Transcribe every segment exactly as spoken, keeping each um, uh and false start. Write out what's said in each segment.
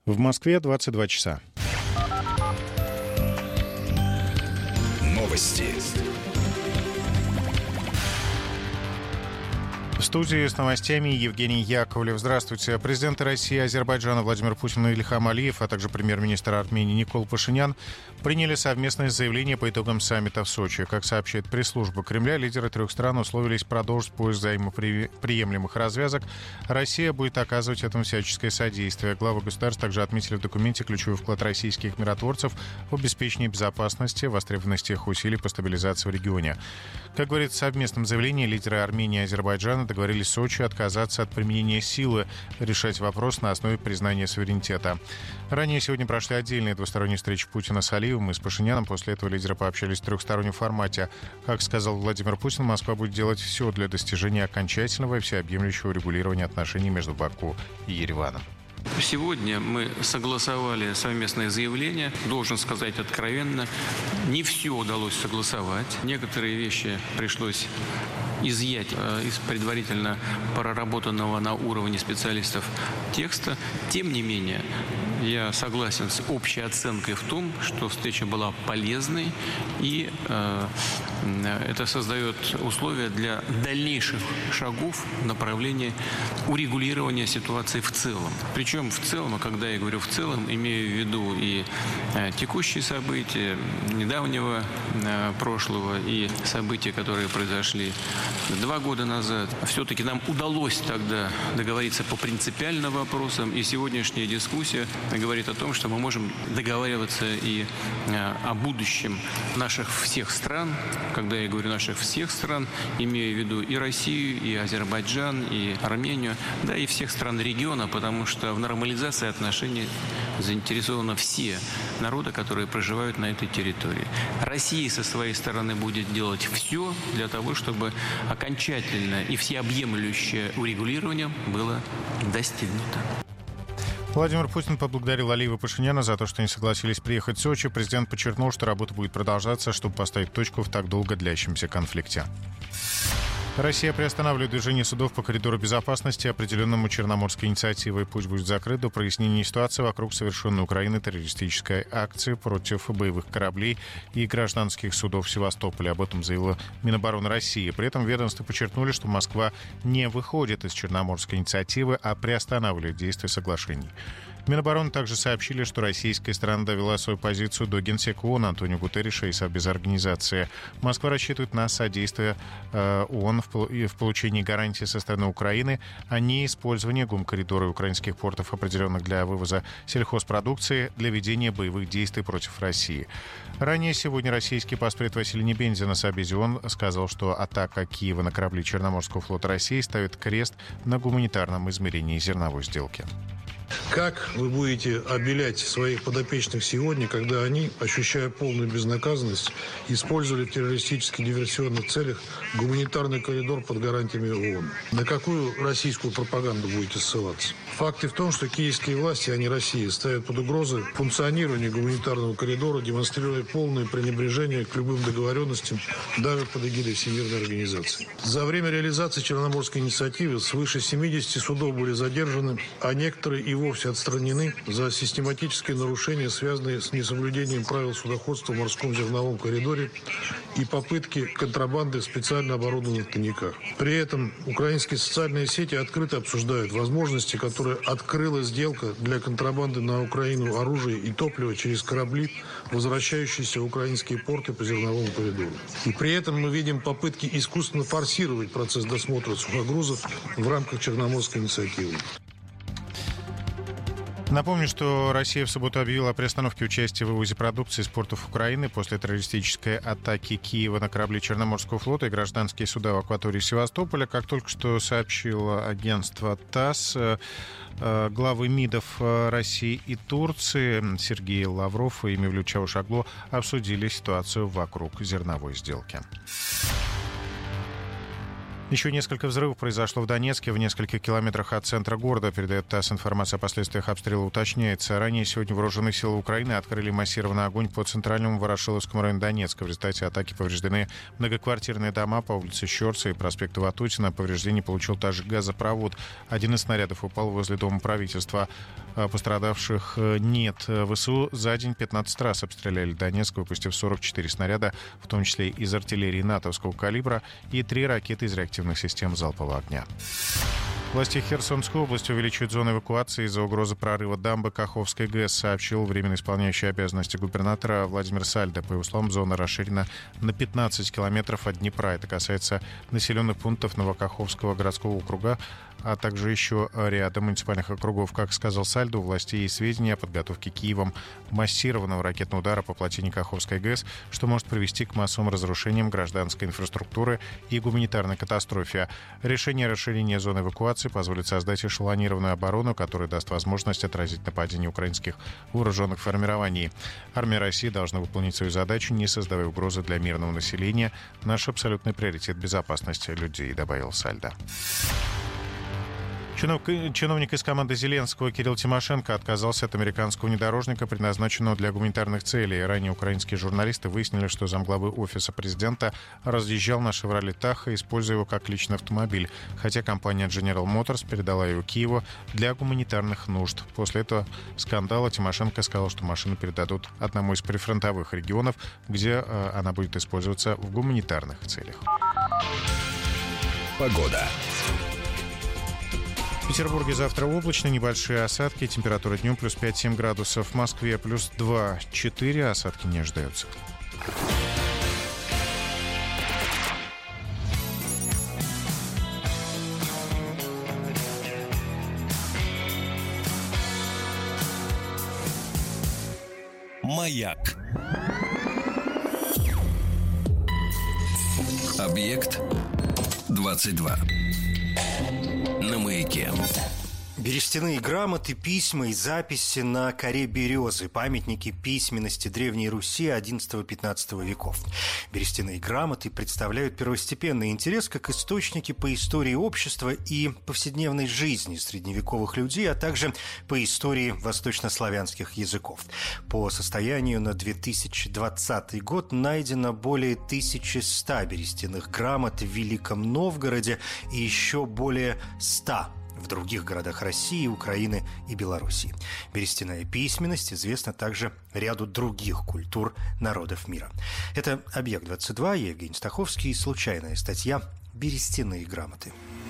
В Москве двадцать два часа. Новости. В студии с новостями Евгений Яковлев. Здравствуйте. Президенты России и Азербайджана Владимир Путин и Ильхам Алиев, а также премьер-министр Армении Никол Пашинян приняли совместное заявление по итогам саммита в Сочи. Как сообщает пресс-служба Кремля, лидеры трех стран условились продолжить поиск взаимоприемлемых развязок. Россия будет оказывать этому всяческое содействие. Главы государств также отметили в документе ключевой вклад российских миротворцев в обеспечение безопасности, востребованность их усилий по стабилизации в регионе. Как говорится в совместном заявлении, лидеры Армении и Азербайджана договорились в Сочи отказаться от применения силы, решать вопрос на основе признания суверенитета. Ранее сегодня прошли отдельные двусторонние встречи Путина с Алиевым и с Пашиняном. После этого лидеры пообщались в трехстороннем формате. Как сказал Владимир Путин, Москва будет делать все для достижения окончательного и всеобъемлющего регулирования отношений между Баку и Ереваном. Сегодня мы согласовали совместное заявление. Должен сказать откровенно, не все удалось согласовать. Некоторые вещи пришлось изъять из предварительно проработанного на уровне специалистов текста. Тем не менее, я согласен с общей оценкой в том, что встреча была полезной, и э, это создает условия для дальнейших шагов в направлении урегулирования ситуации в целом. Причем в целом, а когда я говорю в целом, имею в виду и э, текущие события недавнего э, прошлого, и события, которые произошли два года назад. Все-таки нам удалось тогда договориться по принципиальным вопросам, и сегодняшняя дискуссия говорит о том, что мы можем договариваться и э, о будущем наших всех стран. Когда я говорю наших всех стран, имею в виду и Россию, и Азербайджан, и Армению, да и всех стран региона, потому что в нормализации отношений заинтересованы все народы, которые проживают на этой территории. Россия со своей стороны будет делать все для того, чтобы окончательное и всеобъемлющее урегулирование было достигнуто. Владимир Путин поблагодарил Алиева и Пашиняна за то, что они согласились приехать в Сочи. Президент подчеркнул, что работа будет продолжаться, чтобы поставить точку в так долго длящемся конфликте. Россия приостанавливает движение судов по коридору безопасности, определенному Черноморской инициативой. Путь будет закрыт до прояснения ситуации вокруг совершенной Украиной террористической акции против боевых кораблей и гражданских судов в Севастополе. Об этом заявила Минобороны России. При этом ведомства подчеркнули, что Москва не выходит из Черноморской инициативы, а приостанавливает действие соглашений. Минобороны также сообщили, что российская сторона довела свою позицию до генсека ООН Антонио Гутерреша и Совбеза организации. Москва рассчитывает на содействие э, ООН в, в получении гарантий со стороны Украины о неиспользовании гумкоридора и украинских портов, определенных для вывоза сельхозпродукции, для ведения боевых действий против России. Ранее сегодня российский постред Василий Небензя на Совбезе ООН сказал, что атака Киева на корабли Черноморского флота России ставит крест на гуманитарном измерении зерновой сделки. Как вы будете обелять своих подопечных сегодня, когда они, ощущая полную безнаказанность, использовали в террористических диверсионных целях гуманитарный коридор под гарантиями ООН? На какую российскую пропаганду будете ссылаться? Факт в том, что киевские власти, а не Россия, ставят под угрозу функционирование гуманитарного коридора, демонстрируя полное пренебрежение к любым договоренностям, даже под эгидой Всемирной организации. За время реализации Черноморской инициативы свыше семидесяти судов были задержаны, а некоторые и вовсе отстранены за систематические нарушения, связанные с несоблюдением правил судоходства в морском зерновом коридоре и попытки контрабанды в специально оборудованных тайниках. При этом украинские социальные сети открыто обсуждают возможности, которые открыла сделка для контрабанды на Украину оружия и топлива через корабли, возвращающиеся в украинские порты по зерновому коридору. И при этом мы видим попытки искусственно форсировать процесс досмотра сухогрузов в рамках Черноморской инициативы. Напомню, что Россия в субботу объявила о приостановке участия в вывозе продукции из портов Украины после террористической атаки Киева на корабли Черноморского флота и гражданские суда в акватории Севастополя. Как только что сообщило агентство ТАСС, главы МИДов России и Турции Сергей Лавров и Мевлют Чавушоглу обсудили ситуацию вокруг зерновой сделки. Еще несколько взрывов произошло в Донецке, в нескольких километрах от центра города. Передает ТАСС, информация о последствиях обстрела уточняется. Ранее сегодня вооруженные силы Украины открыли массированный огонь по центральному Ворошиловскому району Донецка. В результате атаки повреждены многоквартирные дома по улице Щорца и проспекту Ватутина. Повреждений получил также газопровод. Один из снарядов упал возле Дома правительства. Пострадавших нет. ВСУ за день пятнадцать раз обстреляли Донецк, выпустив сорок четыре снаряда, в том числе из артиллерии натовского калибра и три ракеты из реактивных систем залпового огня. Власти Херсонской области увеличивают зону эвакуации из-за угрозы прорыва дамбы Каховской ГЭС, сообщил временно исполняющий обязанности губернатора Владимир Сальдо. По его словам, зона расширена на пятнадцать километров от Днепра. Это касается населенных пунктов Новокаховского городского округа, а также еще ряда муниципальных округов. Как сказал Сальдо, у властей есть сведения о подготовке Киевом массированного ракетного удара по плотине Каховской ГЭС, что может привести к массовым разрушениям гражданской инфраструктуры и гуманитарной катастрофе. Решение расширения зоны эвакуации позволит создать эшелонированную оборону, которая даст возможность отразить нападение украинских вооруженных формирований. Армия России должна выполнить свою задачу, не создавая угрозы для мирного населения. Наш абсолютный приоритет — безопасность людей, добавил Сальдо. Чиновник из команды Зеленского Кирилл Тимошенко отказался от американского внедорожника, предназначенного для гуманитарных целей. Ранее украинские журналисты выяснили, что замглавы офиса президента разъезжал на «Шевроле Таха», используя его как личный автомобиль, хотя компания General Motors передала его Киеву для гуманитарных нужд. После этого скандала Тимошенко сказал, что машину передадут одному из прифронтовых регионов, где она будет использоваться в гуманитарных целях. Погода. В Петербурге завтра облачно, небольшие осадки, температура днем плюс пять-семь градусов, в Москве плюс два-четыре, осадки не ожидаются. Маяк. Объект двадцать два. На маяке. Берестяные грамоты, письма и записи на коре березы, памятники письменности Древней Руси одиннадцатого-пятнадцатого веков. Берестяные грамоты представляют первостепенный интерес как источники по истории общества и повседневной жизни средневековых людей, а также по истории восточнославянских языков. По состоянию на две тысячи двадцатый год найдено более тысячи ста берестяных грамот в Великом Новгороде и еще более ста в других городах России, Украины и Белоруссии. Берестяная письменность известна также ряду других культур народов мира. Это «Объект двадцать два», я Евгений Стаховский, и случайная статья «Берестяные грамоты».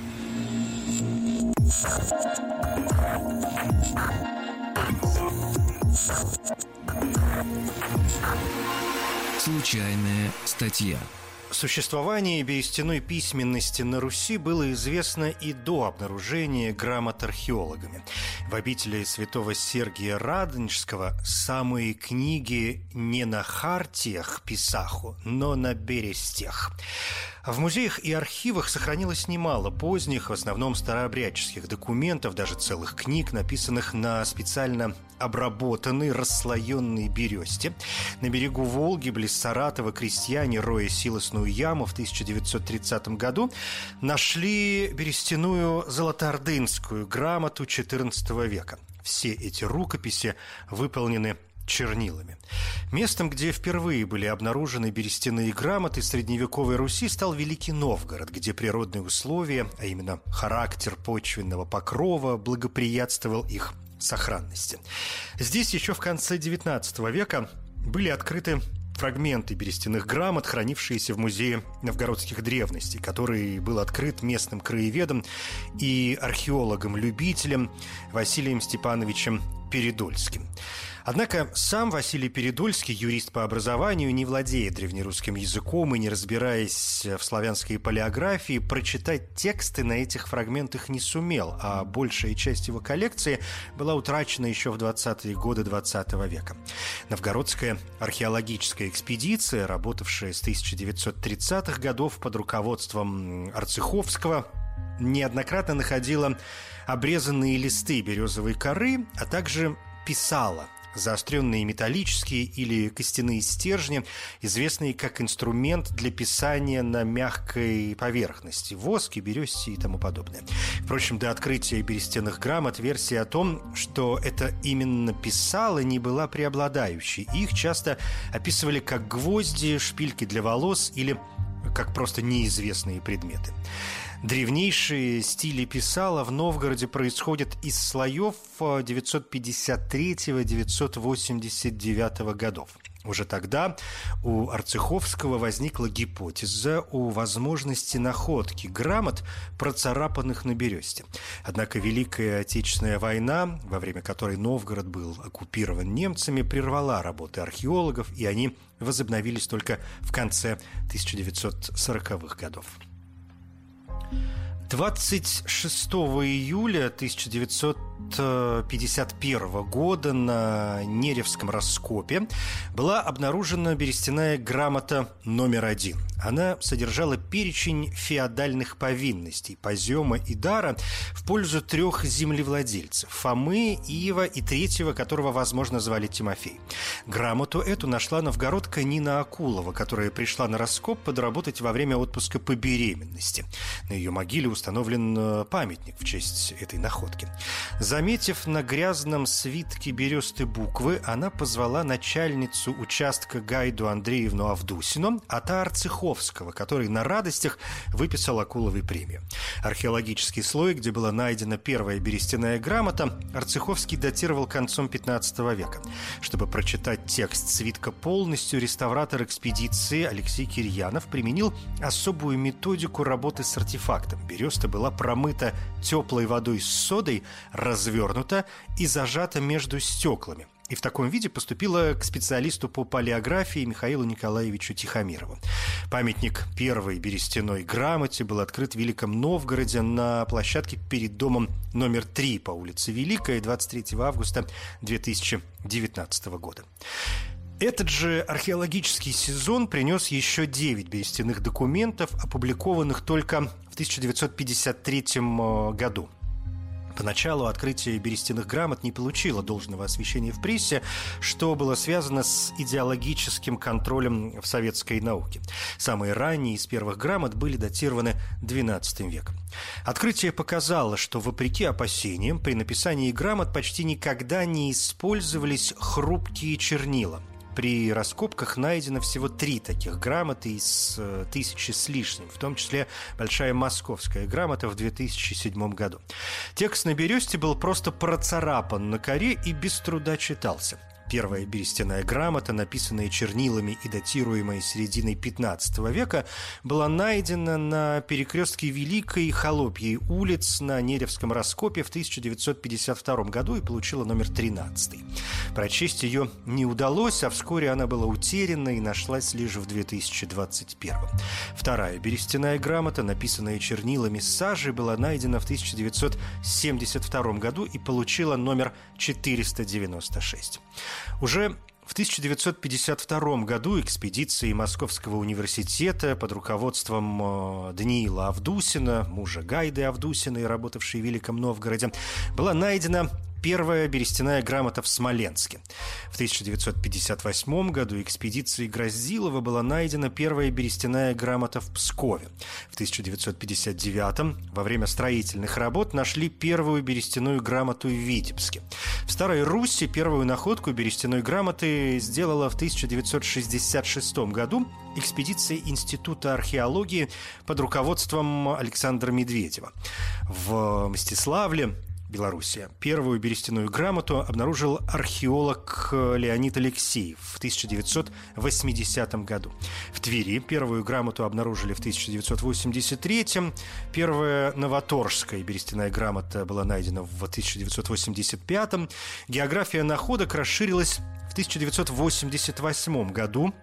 Случайная статья. Существование берестяной письменности на Руси было известно и до обнаружения грамот археологами. В обители святого Сергия Радонежского самые книги не на хартиях писаху, но на берестях. В музеях и архивах сохранилось немало поздних, в основном старообрядческих документов, даже целых книг, написанных на специально обработанной, расслоенной бересте. На берегу Волги, близ Саратова, крестьяне, роя силосную яму в тысяча девятьсот тридцатом году, нашли берестяную золотоордынскую грамоту четырнадцатого века. Все эти рукописи выполнены чернилами. Местом, где впервые были обнаружены берестяные грамоты средневековой Руси, стал Великий Новгород, где природные условия, а именно характер почвенного покрова, благоприятствовал их сохранности. Здесь еще в конце девятнадцатого века были открыты фрагменты берестяных грамот, хранившиеся в Музее новгородских древностей, который был открыт местным краеведом и археологом-любителем Василием Степановичем Передольским. Однако сам Василий Передольский, юрист по образованию, не владея древнерусским языком и не разбираясь в славянской палеографии, прочитать тексты на этих фрагментах не сумел, а большая часть его коллекции была утрачена еще в двадцатые годы двадцатого века. Новгородская археологическая экспедиция, работавшая с тысяча девятьсот тридцатых годов под руководством Арцеховского, неоднократно находила обрезанные листы березовой коры, а также писала заостренные металлические или костяные стержни, известные как инструмент для писания на мягкой поверхности, воске, бересте и тому подобное. Впрочем, до открытия берестяных грамот версия о том, что это именно писало, не была преобладающей. Их часто описывали как гвозди, шпильки для волос или как просто неизвестные предметы. Древнейшие стили писала в Новгороде происходят из слоев девятьсот пятьдесят третьего — девятьсот восемьдесят девятого годов. Уже тогда у Арцеховского возникла гипотеза о возможности находки грамот, процарапанных на бересте. Однако Великая Отечественная война, во время которой Новгород был оккупирован немцами, прервала работы археологов, и они возобновились только в конце тысяча девятьсот сороковых годов. двадцать шестого июля тысяча девятьсот пятьдесят первого года на Неревском раскопе была обнаружена берестяная грамота номер один. Она содержала перечень феодальных повинностей, позема и дара в пользу трех землевладельцев – Фомы, Иова и третьего, которого, возможно, звали Тимофей. Грамоту эту нашла новгородка Нина Акулова, которая пришла на раскоп подработать во время отпуска по беременности. На ее могиле установлен памятник в честь этой находки. Заметив на грязном свитке бересты буквы, она позвала начальницу участка Гайду Андреевну Авдусину, а та Арцеховского, который на радостях выписал Акуловой премию. Археологический слой, где была найдена первая берестяная грамота, Арцеховский датировал концом пятнадцатого века. Чтобы прочитать текст свитка полностью, реставратор экспедиции Алексей Кирьянов применил особую методику работы с артефактом. Береста была промыта теплой водой с содой, развернута и зажата между стеклами. И в таком виде поступила к специалисту по палеографии Михаилу Николаевичу Тихомирову. Памятник первой берестяной грамоте был открыт в Великом Новгороде на площадке перед домом номер три по улице Великая двадцать третьего августа две тысячи девятнадцатого года. Этот же археологический сезон принес еще девять берестяных документов, опубликованных только в тысяча девятьсот пятьдесят третьем году. Поначалу открытие берестяных грамот не получило должного освещения в прессе, что было связано с идеологическим контролем в советской науке. Самые ранние из первых грамот были датированы двенадцатым веком. Открытие показало, что, вопреки опасениям, при написании грамот почти никогда не использовались хрупкие чернила. При раскопках найдено всего три таких грамоты из э, тысячи с лишним, в том числе большая московская грамота в две тысячи седьмом году. Текст на бересте был просто процарапан на коре и без труда читался. Первая берестяная грамота, написанная чернилами и датируемая серединой пятнадцатого века, была найдена на перекрестке Великой и Холопьей улиц на Неревском раскопе в тысяча девятьсот пятьдесят втором году и получила номер тринадцатый. Прочесть ее не удалось, а вскоре она была утеряна и нашлась лишь в две тысячи двадцать первом. Вторая берестяная грамота, написанная чернилами с сажей, была найдена в тысяча девятьсот семьдесят втором году и получила номер четыреста девяносто шесть. Уже в тысяча девятьсот пятьдесят втором году экспедицией Московского университета под руководством Даниила Авдусина, мужа Гайды Авдусиной, работавшей в Великом Новгороде, была найдена первая берестяная грамота в Смоленске. В тысяча девятьсот пятьдесят восьмом году экспедицией Гроздилова была найдена первая берестяная грамота в Пскове. В тысяча девятьсот пятьдесят девятом во время строительных работ нашли первую берестяную грамоту в Витебске. В Старой Руси первую находку берестяной грамоты сделала в тысяча девятьсот шестьдесят шестом году экспедиция Института археологии под руководством Александра Медведева. В Мстиславле, Белоруссия, первую берестяную грамоту обнаружил археолог Леонид Алексеев в тысяча девятьсот восьмидесятом году. В Твери первую грамоту обнаружили в тысяча девятьсот восемьдесят третьем. Первая новоторжская берестяная грамота была найдена в тысяча девятьсот восемьдесят пятом. География находок расширилась в тысяча девятьсот восемьдесят восьмом году,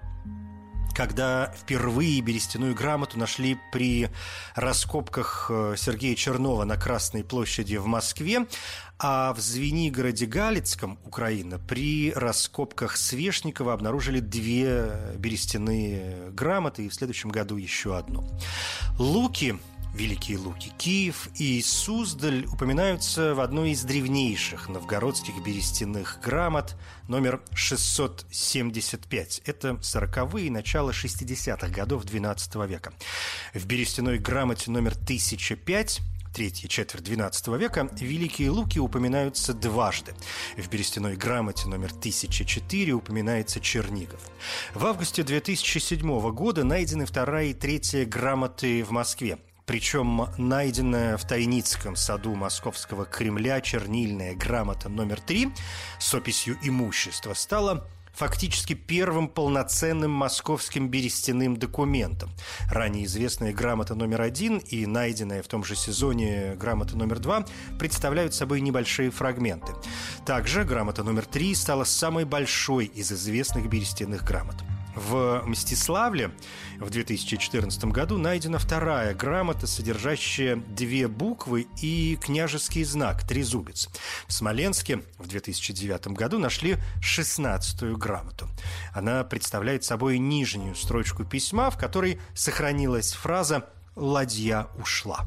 когда впервые берестяную грамоту нашли при раскопках Сергея Чернова на Красной площади в Москве, а в Звенигороде Галицком, Украина, при раскопках Свешникова обнаружили две берестяные грамоты, и в следующем году еще одну. Луки Великие Луки, Киев и Суздаль упоминаются в одной из древнейших новгородских берестяных грамот номер шестьсот семьдесят пять. Это сороковые и начало шестидесятых годов двенадцатого века. В берестяной грамоте номер тысяча пять, третья четверть двенадцатого века, Великие Луки упоминаются дважды. В берестяной грамоте номер тысяча четыре упоминается Чернигов. В августе две тысячи седьмого года найдены вторая и третья грамоты в Москве. Причем найденная в Тайницком саду Московского Кремля чернильная грамота номер три с описью имущества стала фактически первым полноценным московским берестяным документом. Ранее известная грамота номер один и найденная в том же сезоне грамота номер два представляют собой небольшие фрагменты. Также грамота номер три стала самой большой из известных берестяных грамот. В Мстиславле в две тысячи четырнадцатом году найдена вторая грамота, содержащая две буквы и княжеский знак «Трезубец». В Смоленске в две тысячи девятом году нашли шестнадцатую грамоту. Она представляет собой нижнюю строчку письма, в которой сохранилась фраза «Ладья ушла».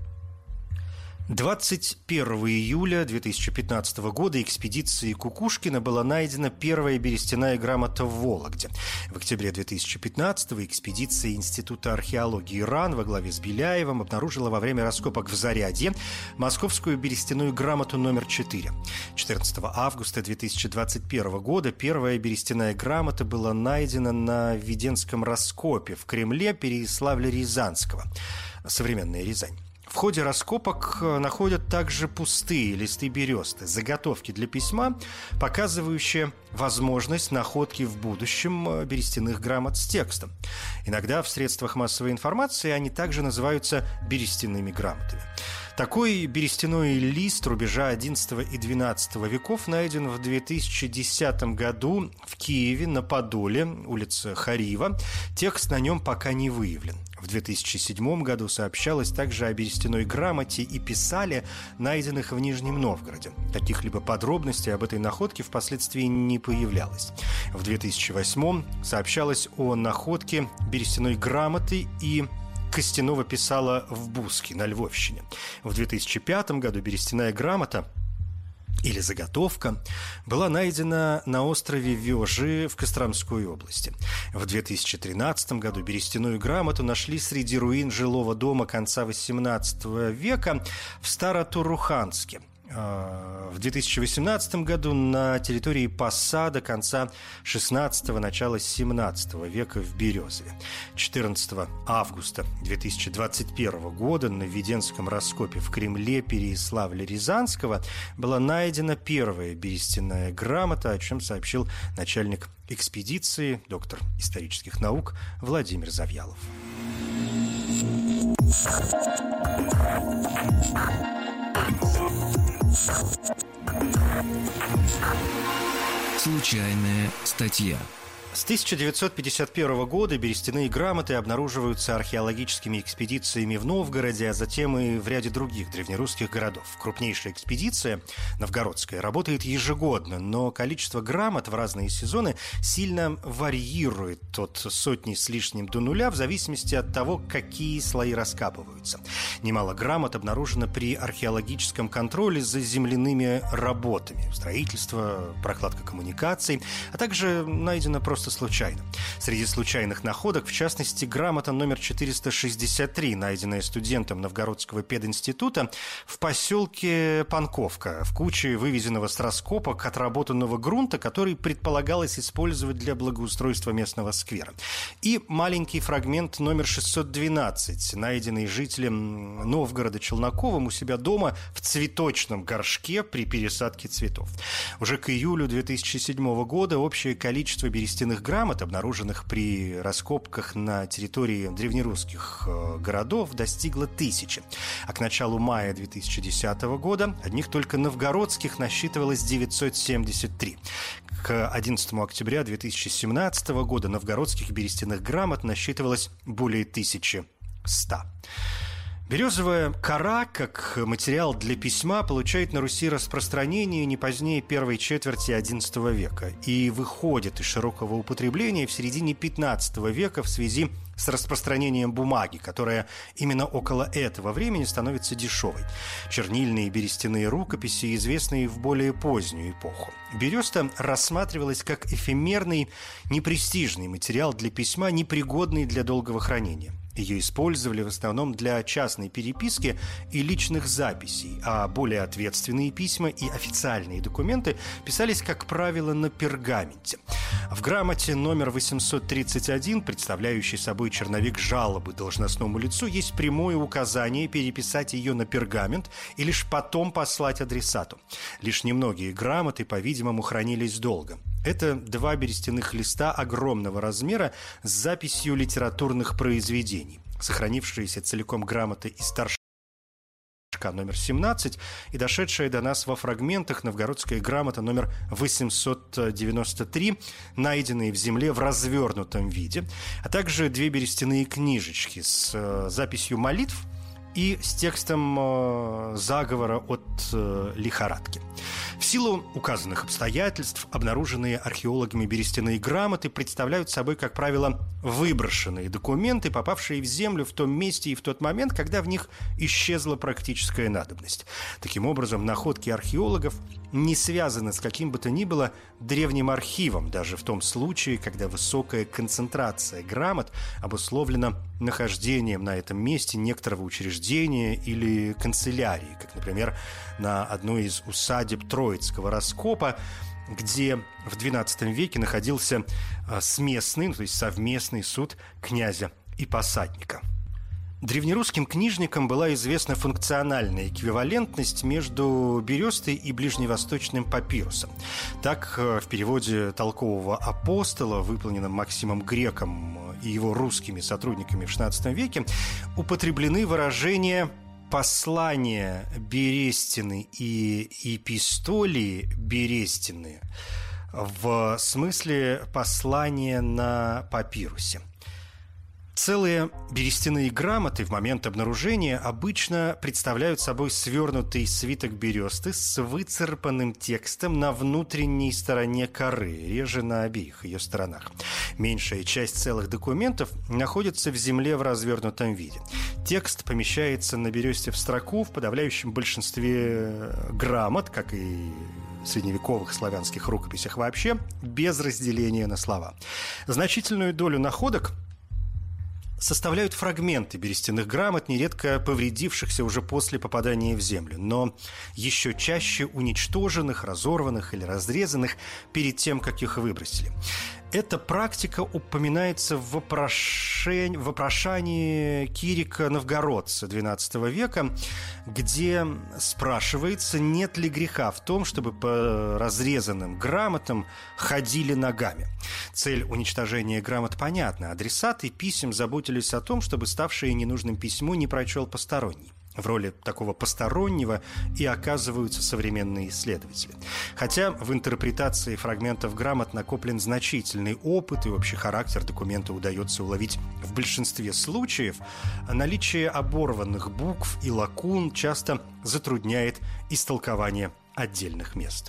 двадцать первого июля две тысячи пятнадцатого года экспедицией Кукушкина была найдена первая берестяная грамота в Вологде. В октябре две тысячи пятнадцатого экспедиция Института археологии РАН во главе с Беляевым обнаружила во время раскопок в Зарядье московскую берестяную грамоту номер четыре. четырнадцатого августа две тысячи двадцать первого года первая берестяная грамота была найдена на Введенском раскопе в Кремле Переяславля-Рязанского, современная Рязань. В ходе раскопок находят также пустые листы бересты, заготовки для письма, показывающие возможность находки в будущем берестяных грамот с текстом. Иногда в средствах массовой информации они также называются берестяными грамотами. Такой берестяной лист рубежа одиннадцатого и двенадцатого веков найден в две тысячи десятом году в Киеве на Подоле, улица Харива. Текст на нем пока не выявлен. В две тысячи седьмом году сообщалось также о берестяной грамоте и писале, найденных в Нижнем Новгороде. Каких-либо подробностей об этой находке впоследствии не появлялось. В две тысячи восьмом сообщалось о находке берестяной грамоты и костяного писала в Буске на Львовщине. В две тысячи пятом году берестяная грамота или заготовка была найдена на острове Вёжи в Костромской области. В две тысячи тринадцатом году берестяную грамоту нашли среди руин жилого дома конца восемнадцатого века в Старотуруханске. В две тысячи восемнадцатом году на территории Посада конца шестнадцатого, начала семнадцатого века в Березове. четырнадцатого августа две тысячи двадцать первого года на Введенском раскопе в Кремле Переяславля-Рязанского была найдена первая берестяная грамота, о чем сообщил начальник экспедиции, доктор исторических наук Владимир Завьялов. Случайная статья. С тысяча девятьсот пятьдесят первого года берестяные грамоты обнаруживаются археологическими экспедициями в Новгороде, а затем и в ряде других древнерусских городов. Крупнейшая экспедиция, новгородская, работает ежегодно, но количество грамот в разные сезоны сильно варьирует от сотни с лишним до нуля в зависимости от того, какие слои раскапываются. Немало грамот обнаружено при археологическом контроле за земляными работами, строительство, прокладка коммуникаций, а также найдено просто случайно. Среди случайных находок, в частности, грамота номер четыреста шестьдесят три, найденная студентом Новгородского пединститута в поселке Панковка, в куче вывезенного с раскопок отработанного грунта, который предполагалось использовать для благоустройства местного сквера. И маленький фрагмент номер шестьсот двенадцать, найденный жителем Новгорода Челноковым у себя дома в цветочном горшке при пересадке цветов. Уже к июлю две тысячи седьмого года общее количество берестяных грамот, обнаруженных при раскопках на территории древнерусских городов, достигло тысячи. А к началу мая две тысячи десятого года одних только новгородских насчитывалось девятьсот семьдесят три. К одиннадцатому октября две тысячи семнадцатого года новгородских берестяных грамот насчитывалось более тысячи ста. Березовая кора, как материал для письма, получает на Руси распространение не позднее первой четверти одиннадцатого века и выходит из широкого употребления в середине пятнадцатого века в связи с распространением бумаги, которая именно около этого времени становится дешевой. Чернильные и берестяные рукописи, известные в более позднюю эпоху. Береста рассматривалась как эфемерный, непрестижный материал для письма, непригодный для долгого хранения. Ее использовали в основном для частной переписки и личных записей, а более ответственные письма и официальные документы писались, как правило, на пергаменте. В грамоте номер восемьсот тридцать один, представляющей собой черновик жалобы должностному лицу, есть прямое указание переписать ее на пергамент и лишь потом послать адресату. Лишь немногие грамоты, по-видимому, хранились долго. Это два берестяных листа огромного размера с записью литературных произведений. Сохранившиеся целиком грамоты из Торжка номер семнадцать и дошедшая до нас во фрагментах новгородская грамота номер восемьсот девяносто три, найденные в земле в развернутом виде, а также две берестяные книжечки с записью молитв и с текстом э, заговора от э, лихорадки. В силу указанных обстоятельств обнаруженные археологами берестяные грамоты представляют собой, как правило, выброшенные документы, попавшие в землю в том месте и в тот момент, когда в них исчезла практическая надобность. Таким образом, находки археологов не связаны с каким бы то ни было древним архивом, даже в том случае, когда высокая концентрация грамот обусловлена нахождением на этом месте некоторого учреждения или канцелярии, как, например, на одной из усадеб Троицкого раскопа, где в двенадцатом веке находился сместный, ну, то есть совместный суд князя и посадника. Древнерусским книжникам была известна функциональная эквивалентность между берестой и ближневосточным папирусом. Так, в переводе толкового апостола, выполненном Максимом Греком и его русскими сотрудниками в шестнадцатом веке, употреблены выражения «послания Берестины» и «эпистолии Берестины» в смысле послания на папирусе. Целые берестяные грамоты в момент обнаружения обычно представляют собой свернутый свиток бересты с выцарапанным текстом на внутренней стороне коры, реже на обеих ее сторонах. Меньшая часть целых документов находится в земле в развернутом виде. Текст помещается на бересте в строку в подавляющем большинстве грамот, как и в средневековых славянских рукописях вообще, без разделения на слова. Значительную долю находок составляют фрагменты берестяных грамот, нередко повредившихся уже после попадания в землю, но еще чаще уничтоженных, разорванных или разрезанных перед тем, как их выбросили. Эта практика упоминается в вопрошении, в вопрошании Кирика Новгородца двенадцатого века, где спрашивается, нет ли греха в том, чтобы по разрезанным грамотам ходили ногами. Цель уничтожения грамот понятна. Адресаты писем заботились о том, чтобы ставшее ненужным письмо не прочел посторонний. В роли такого постороннего и оказываются современные исследователи. Хотя в интерпретации фрагментов грамот накоплен значительный опыт и общий характер документа удается уловить в большинстве случаев, наличие оборванных букв и лакун часто затрудняет истолкование отдельных мест.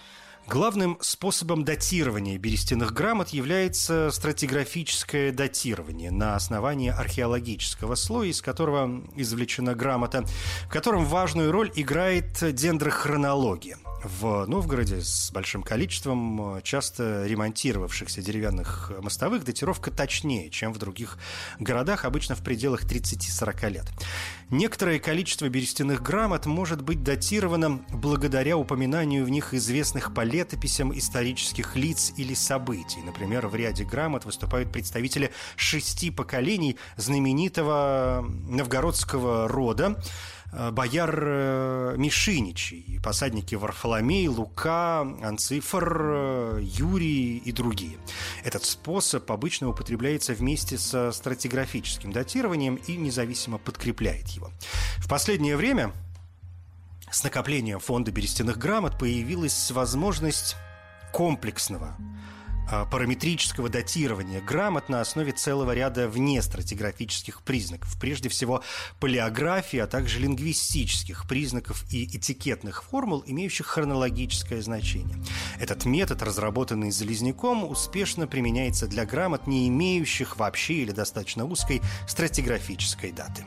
Главным способом датирования берестяных грамот является стратиграфическое датирование на основании археологического слоя, из которого извлечена грамота, в котором важную роль играет дендрохронология. В Новгороде с большим количеством часто ремонтировавшихся деревянных мостовых датировка точнее, чем в других городах, обычно в пределах тридцать-сорок лет. Некоторое количество берестяных грамот может быть датировано благодаря упоминанию в них известных по летописям исторических лиц или событий. Например, в ряде грамот выступают представители шести поколений знаменитого новгородского рода, бояр Мишиничей, посадники Варфоломей, Лука, Анцифор, Юрий и другие. Этот способ обычно употребляется вместе со стратиграфическим датированием и независимо подкрепляет его. В последнее время с накоплением фонда берестяных грамот появилась возможность комплексного параметрического датирования грамот на основе целого ряда внестратиграфических признаков. Прежде всего, палеографии, а также лингвистических признаков и этикетных формул, имеющих хронологическое значение. Этот метод, разработанный Залезняком, успешно применяется для грамот, не имеющих вообще или достаточно узкой стратиграфической даты.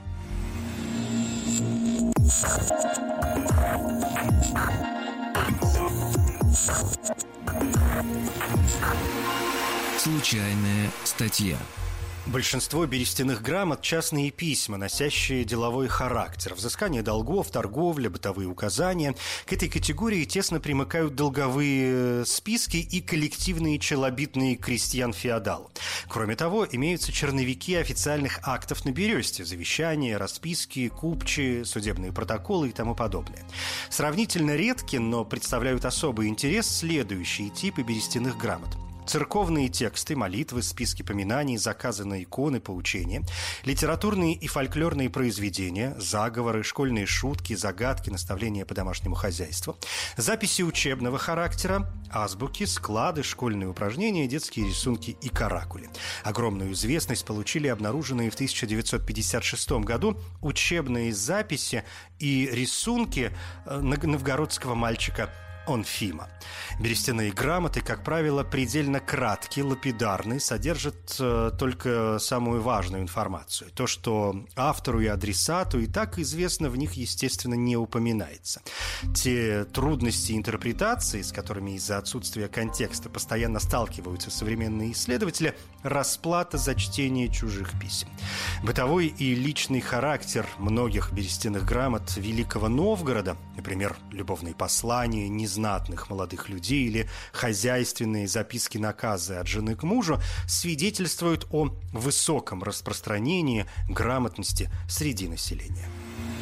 Случайная статья. Большинство берестяных грамот – частные письма, носящие деловой характер. Взыскание долгов, торговля, бытовые указания. К этой категории тесно примыкают долговые списки и коллективные челобитные крестьян-феодалов. Кроме того, имеются черновики официальных актов на бересте – завещания, расписки, купчи, судебные протоколы и тому подобное. Сравнительно редки, но представляют особый интерес следующие типы берестяных грамот. Церковные тексты, молитвы, списки поминаний, заказы на иконы, поучения, литературные и фольклорные произведения, заговоры, школьные шутки, загадки, наставления по домашнему хозяйству, записи учебного характера, азбуки, склады, школьные упражнения, детские рисунки и каракули. Огромную известность получили обнаруженные в тысяча девятьсот пятьдесят шестом году учебные записи и рисунки новгородского мальчика Онфима. Берестяные грамоты, как правило, предельно краткие, лапидарные, содержат э, только самую важную информацию. То, что автору и адресату и так известно, в них, естественно, не упоминается. Те трудности интерпретации, с которыми из-за отсутствия контекста постоянно сталкиваются современные исследователи, расплата за чтение чужих писем. Бытовой и личный характер многих берестяных грамот Великого Новгорода, например, любовные послания, незнатных молодых людей или хозяйственные записки-наказы от жены к мужу, свидетельствуют о высоком распространении грамотности среди населения.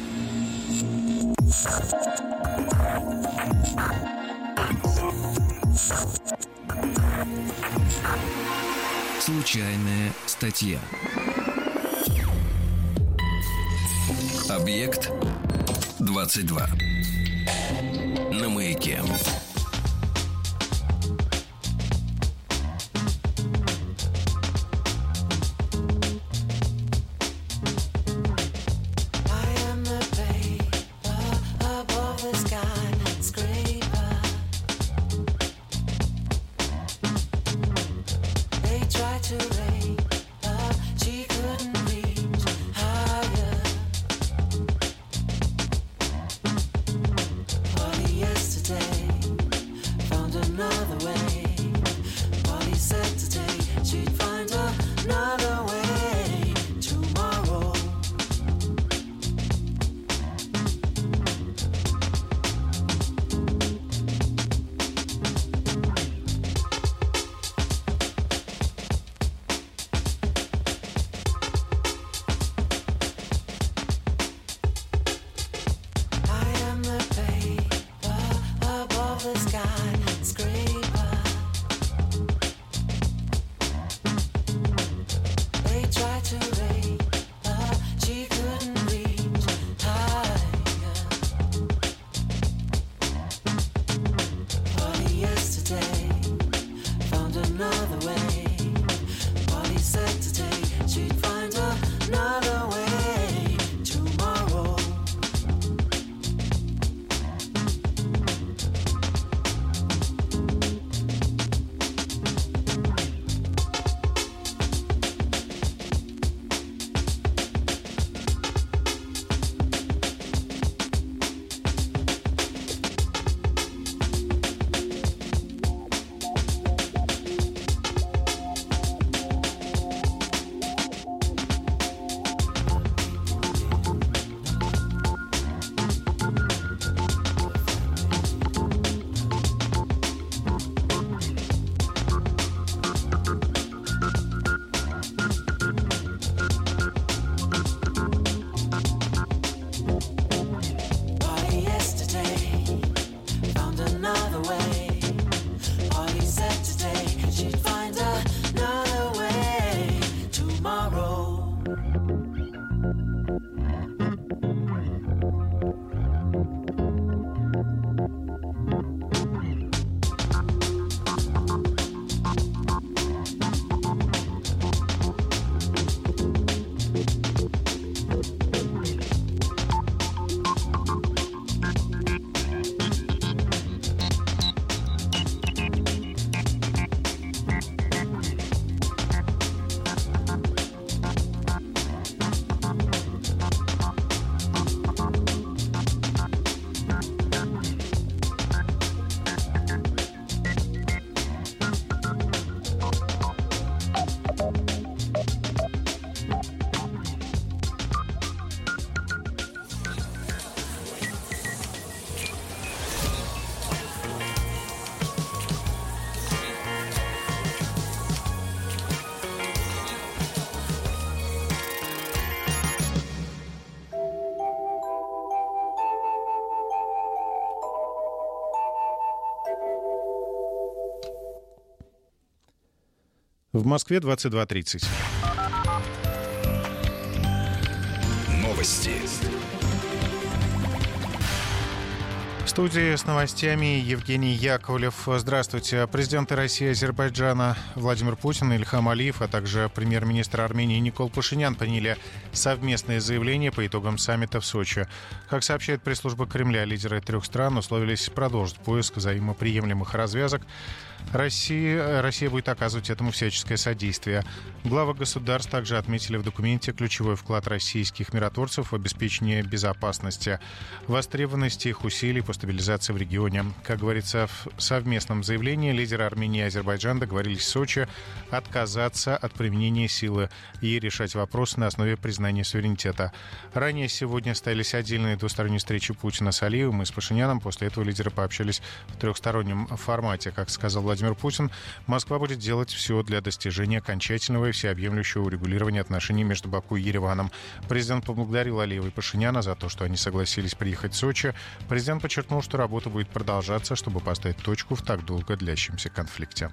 Случайная статья. Объект двадцать два. На маяке. Yesterday В Москве двадцать два тридцать. Новости. В студии с новостями Евгений Яковлев. Здравствуйте. Президенты России и Азербайджана Владимир Путин и Ильхам Алиев, а также премьер-министр Армении Никол Пашинян приняли совместное заявление по итогам саммита в Сочи. Как сообщает пресс-служба Кремля, лидеры трех стран условились продолжить поиск взаимоприемлемых развязок. Россия, Россия будет оказывать этому всяческое содействие. Главы государств также отметили в документе ключевой вклад российских миротворцев в обеспечение безопасности, востребованности их усилий по стабилизации в регионе. Как говорится в совместном заявлении, лидеры Армении и Азербайджана договорились в Сочи отказаться от применения силы и решать вопросы на основе признания суверенитета. Ранее сегодня состоялись отдельные двусторонние встречи Путина с Алиевым и с Пашиняном. После этого лидеры пообщались в трехстороннем формате. Как сказал Владимир Путин, Москва будет делать все для достижения окончательного и всеобъемлющего урегулирования отношений между Баку и Ереваном. Президент поблагодарил Алиева и Пашиняна за то, что они согласились приехать в Сочи. Президент подчеркнул, что работа будет продолжаться, чтобы поставить точку в так долго длящемся конфликте.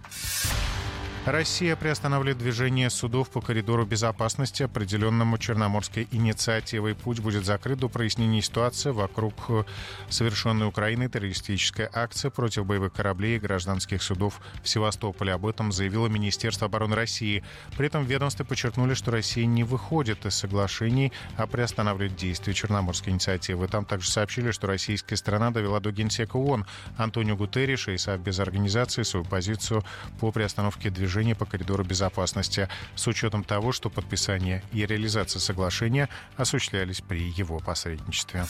Россия приостанавливает движение судов по коридору безопасности, определенному Черноморской инициативой. Путь будет закрыт до прояснения ситуации вокруг совершенной Украиной террористической акции против боевых кораблей и гражданских судов в Севастополе. Об этом заявило Министерство обороны России. При этом в ведомстве подчеркнули, что Россия не выходит из соглашений, а приостанавливает действия Черноморской инициативы. Там также сообщили, что российская сторона довела до генсека ООН Антонио Гутерриша и Совбез организации свою позицию по приостановке движения по коридору безопасности с учетом того, что подписание и реализация соглашения осуществлялись при его посредничестве.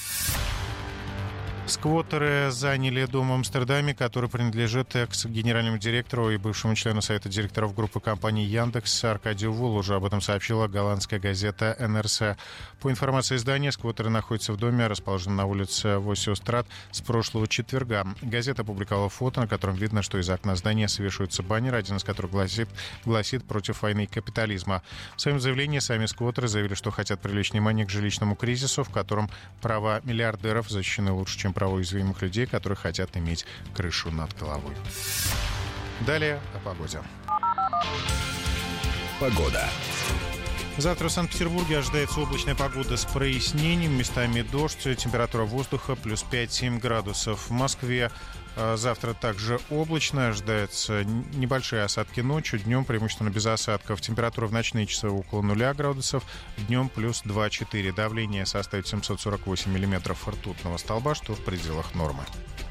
Сквоттеры заняли дом в Амстердаме, который принадлежит экс-генеральному директору и бывшему члену Совета директоров группы компании «Яндекс» Аркадию Волужу. Об этом сообщила голландская газета эн эр эс. По информации издания, сквоттеры находятся в доме, расположенном на улице Восиострат, с прошлого четверга. Газета опубликовала фото, на котором видно, что из окна здания свешиваются баннеры, один из которых гласит, гласит «Против войны и капитализма». В своем заявлении сами сквоттеры заявили, что хотят привлечь внимание к жилищному кризису, в котором права миллиардеров защищены лучше, чем права уязвимых людей, которые хотят иметь крышу над головой. Далее о погоде. Погода. Завтра в Санкт-Петербурге ожидается облачная погода с прояснением, местами дождь, температура воздуха плюс пять-семь градусов. В Москве завтра также облачно, ожидаются небольшие осадки ночью, днем преимущественно без осадков. Температура в ночные часы около нуля градусов, днем плюс два-четыре. Давление составит семьсот сорок восемь миллиметров ртутного столба, что в пределах нормы.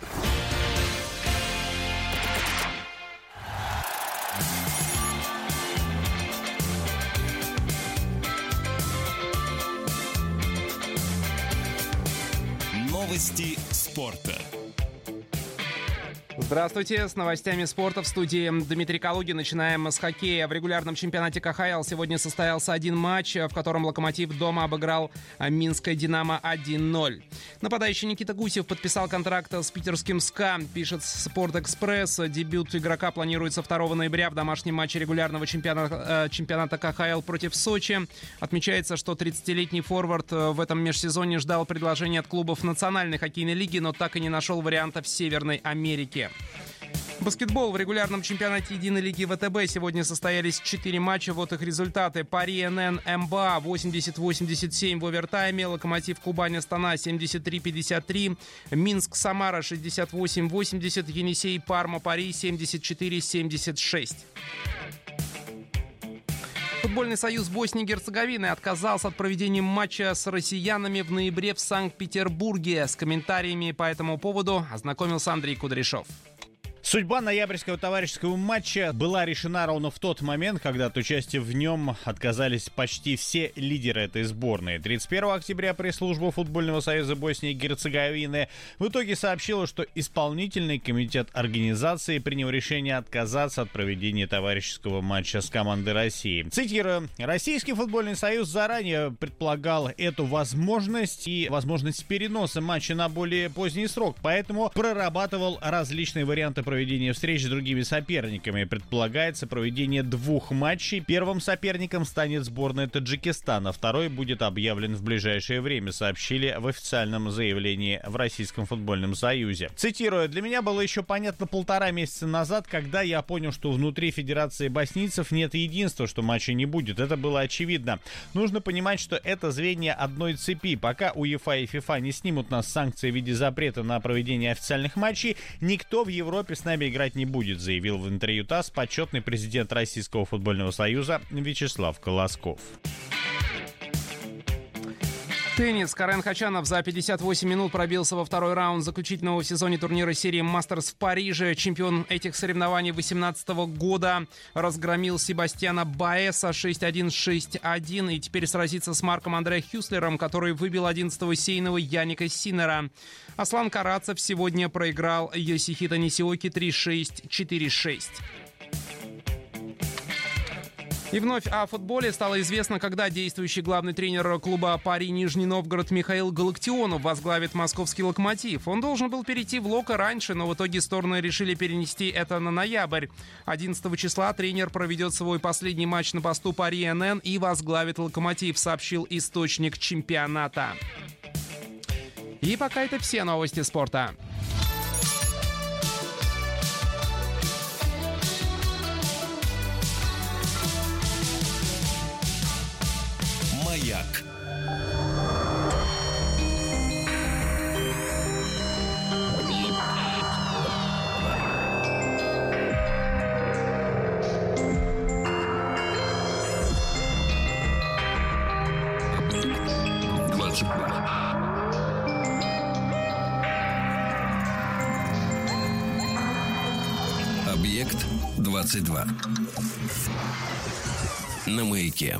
Новости спорта. Здравствуйте, с новостями спорта в студии Дмитрий Калугин. Начинаем с хоккея. В регулярном чемпионате ка ха эл сегодня состоялся один матч, в котором «Локомотив» дома обыграл Минское «Динамо» один ноль. Нападающий Никита Гусев подписал контракт с питерским СКА, пишет «Спортэкспресс». Дебют игрока планируется второго ноября в домашнем матче регулярного чемпионата, чемпионата ка ха эл против Сочи. Отмечается, что тридцатилетний форвард в этом межсезонье ждал предложения от клубов Национальной хоккейной лиги, но так и не нашел варианта в Северной Америке. Баскетбол. В регулярном чемпионате единой лиги вэ тэ бэ сегодня состоялись четыре матча. Вот их результаты. Пари эн эн эм бэ а восемьдесят восемьдесят семь в овертайме. Локомотив Кубань Астана семьдесят три пятьдесят три. Минск Самара шестьдесят восемь восемьдесят. Енисей Парма Пари семьдесят четыре семьдесят шесть. Футбольный союз Боснии и Герцеговины отказался от проведения матча с россиянами в ноябре в Санкт-Петербурге. С комментариями по этому поводу ознакомился Андрей Кудряшов. Судьба ноябрьского товарищеского матча была решена ровно в тот момент, когда от участия в нем отказались почти все лидеры этой сборной. тридцать первого октября пресс-служба Футбольного союза Боснии и Герцеговины в итоге сообщила, что исполнительный комитет организации принял решение отказаться от проведения товарищеского матча с командой России. Цитирую: «Российский футбольный союз заранее предполагал эту возможность и возможность переноса матча на более поздний срок, поэтому прорабатывал различные варианты проведения проведение встреч с другими соперниками. Предполагается проведение двух матчей. Первым соперником станет сборная Таджикистана. Второй будет объявлен в ближайшее время, сообщили в официальном заявлении в Российском футбольном союзе. Цитирую: «Для меня было еще понятно полтора месяца назад, когда я понял, что внутри Федерации боснийцев нет единства, что матча не будет. Это было очевидно. Нужно понимать, что это звенья одной цепи. Пока УЕФА и ФИФА не снимут нас санкции в виде запрета на проведение официальных матчей, никто в Европе с нами играть не будет», заявил в интервью ТАСС почетный президент Российского футбольного союза Вячеслав Колосков. Теннис. Карен Хачанов за пятьдесят восемь минут пробился во второй раунд заключительного в сезоне турнира серии «Мастерс» в Париже. Чемпион этих соревнований две тысячи восемнадцатого года разгромил Себастьяна Баэса шесть один шесть один и теперь сразится с Марком Андре Хюслером, который выбил одиннадцатого сейного Яника Синнера. Аслан Карацев сегодня проиграл Йосихито Нисиоки три шесть четыре шесть. И вновь о футболе стало известно, когда действующий главный тренер клуба «Пари Нижний Новгород» Михаил Галактионов возглавит московский «Локомотив». Он должен был перейти в «Локо» раньше, но в итоге стороны решили перенести это на ноябрь. одиннадцатого числа тренер проведет свой последний матч на посту «Пари эн эн» и возглавит «Локомотив», сообщил источник чемпионата. И пока это все новости спорта. Маяк. Объект двадцать два. На Маяке.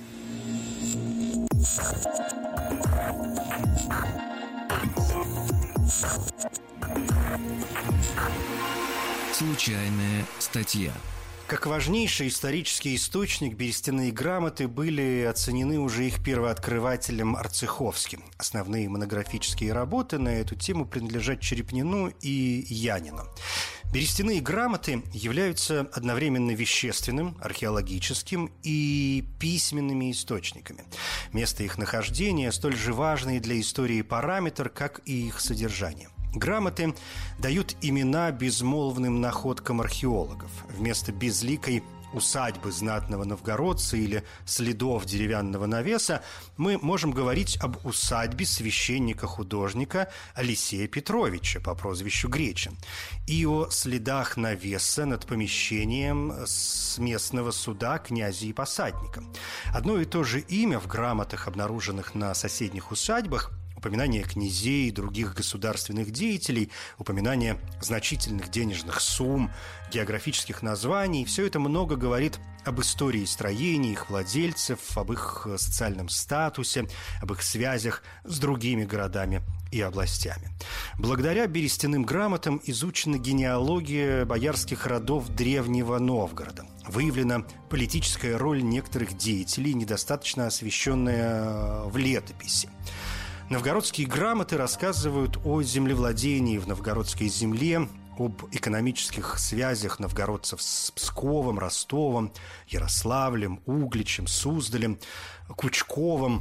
Случайная статья. Как важнейший исторический источник, берестяные грамоты были оценены уже их первооткрывателем Арцеховским. Основные монографические работы на эту тему принадлежат Черепнину и Янину. Берестяные грамоты являются одновременно вещественным, археологическим и письменными источниками. Место их нахождения столь же важный для истории параметр, как и их содержание. Грамоты дают имена безмолвным находкам археологов. Вместо безликой усадьбы знатного новгородца или следов деревянного навеса мы можем говорить об усадьбе священника-художника Алексея Петровича по прозвищу Гречин и о следах навеса над помещением с местного суда князя и посадника. Одно и то же имя в грамотах, обнаруженных на соседних усадьбах, упоминание князей и других государственных деятелей, упоминание значительных денежных сумм, географических названий – все это много говорит об истории строений, их владельцев, об их социальном статусе, об их связях с другими городами и областями. Благодаря берестяным грамотам изучена генеалогия боярских родов Древнего Новгорода. Выявлена политическая роль некоторых деятелей, недостаточно освещенная в летописи. Новгородские грамоты рассказывают о землевладении в новгородской земле, об экономических связях новгородцев с Псковом, Ростовом, Ярославлем, Угличем, Суздалем, Кучковом,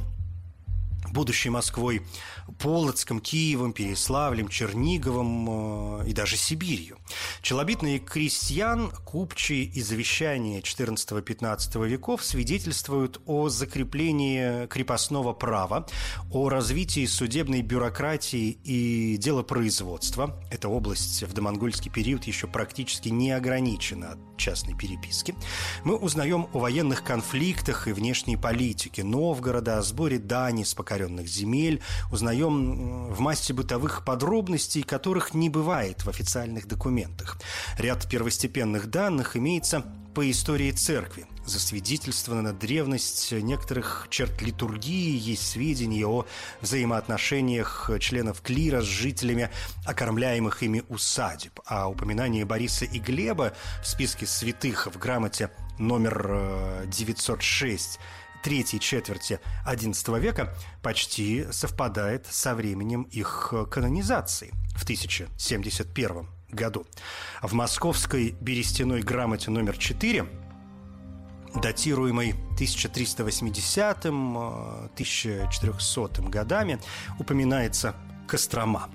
будущей Москвой, Полоцком, Киевом, Переславлем, Черниговом э, и даже Сибирью. Челобитные крестьян, купчие и завещания четырнадцатого-пятнадцатого веков свидетельствуют о закреплении крепостного права, о развитии судебной бюрократии и делопроизводства. Эта область в домонгольский период еще практически не ограничена от частной переписки. Мы узнаем о военных конфликтах и внешней политике Новгорода, о сборе дани с покоренных земель, узнаем в массе бытовых подробностей, которых не бывает в официальных документах. Ряд первостепенных данных имеется по истории церкви. Засвидетельствована древность некоторых черт литургии, есть сведения о взаимоотношениях членов клира с жителями окормляемых ими усадеб. А упоминание Бориса и Глеба в списке святых в грамоте номер девятьсот шесть третьей четверти одиннадцатого века почти совпадает со временем их канонизации в тысяча семьдесят первом году. В московской берестяной грамоте номер четыре, датируемой тысяча триста восьмидесятым — тысяча четырехсотым годами, упоминается Кострома.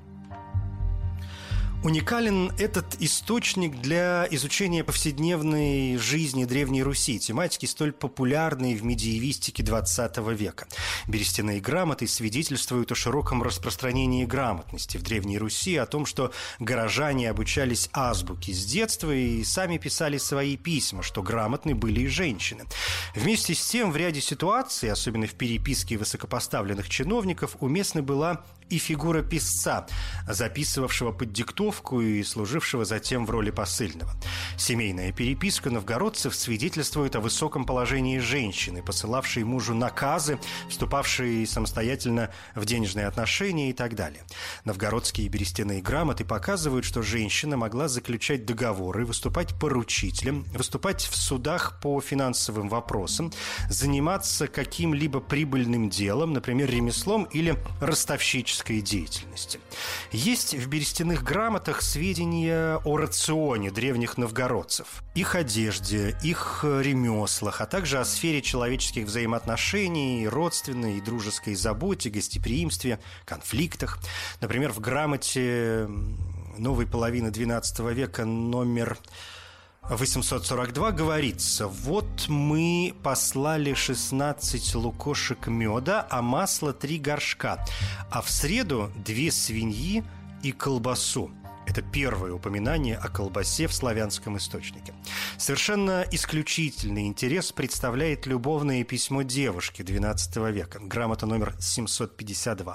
Уникален этот источник для изучения повседневной жизни Древней Руси, тематики, столь популярной в медиевистике двадцатого века. Берестяные грамоты свидетельствуют о широком распространении грамотности в Древней Руси, о том, что горожане обучались азбуке с детства и сами писали свои письма, что грамотны были и женщины. Вместе с тем, в ряде ситуаций, особенно в переписке высокопоставленных чиновников, уместна была и фигура писца, записывавшего под диктовку и служившего затем в роли посыльного. Семейная переписка новгородцев свидетельствует о высоком положении женщины, посылавшей мужу наказы, вступавшей самостоятельно в денежные отношения и так далее. Новгородские берестяные грамоты показывают, что женщина могла заключать договоры, выступать поручителем, выступать в судах по финансовым вопросам, заниматься каким-либо прибыльным делом, например, ремеслом или ростовщической деятельности. Есть в берестяных грамотах сведения о рационе древних новгородцев, их одежде, их ремеслах, а также о сфере человеческих взаимоотношений, родственной и дружеской заботе, гостеприимстве, конфликтах. Например, в грамоте новой половины двенадцатого века номер восемьсот сорок два говорится: «Вот мы послали шестнадцать лукошек меда, а масла три горшка, а в среду две свиньи и колбасу». Это первое упоминание о колбасе в славянском источнике. Совершенно исключительный интерес представляет любовное письмо девушки двенадцатого века, грамота номер семьсот пятьдесят два.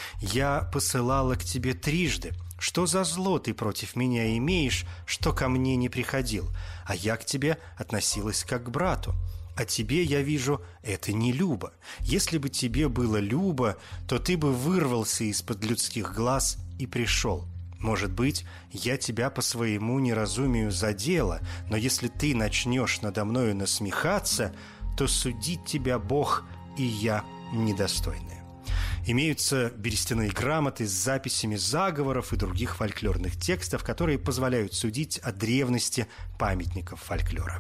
«Я посылала к тебе трижды. Что за зло ты против меня имеешь, что ко мне не приходил? А я к тебе относилась как к брату. А тебе, я вижу, это не любо. Если бы тебе было любо, то ты бы вырвался из-под людских глаз и пришел. Может быть, я тебя по своему неразумию задела, но если ты начнешь надо мною насмехаться, то судить тебя Бог и я недостойная». Имеются берестяные грамоты с записями заговоров и других фольклорных текстов, которые позволяют судить о древности памятников фольклора.